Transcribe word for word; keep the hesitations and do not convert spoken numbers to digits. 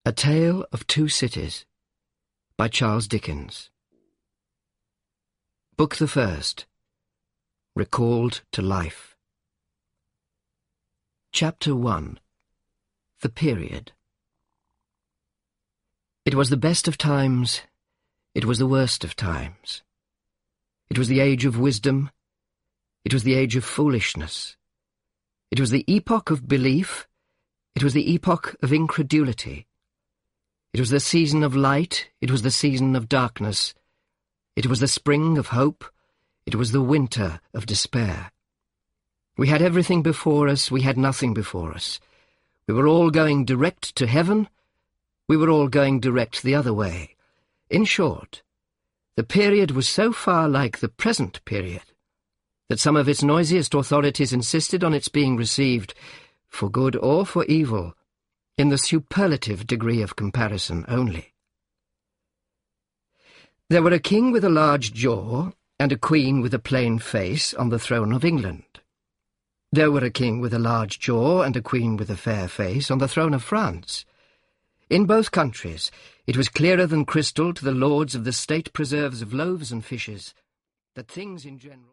A Tale of Two Cities by Charles Dickens. Book the First. Recalled to Life. Chapter One. The Period. It was the best of times, it was the worst of times. It was the age of wisdom, it was the age of foolishness. It was the epoch of belief, it was the epoch of incredulity. It was the season of light, it was the season of darkness. It was the spring of hope, it was the winter of despair. We had everything before us, we had nothing before us. We were all going direct to heaven, we were all going direct the other way. In short, the period was so far like the present period that some of its noisiest authorities insisted on its being received, for good or for evil, in the superlative degree of comparison only. There were a king with a large jaw and a queen with a plain face on the throne of England. There were a king with a large jaw and a queen with a fair face on the throne of France. In both countries it was clearer than crystal to the lords of the state preserves of loaves and fishes that things in general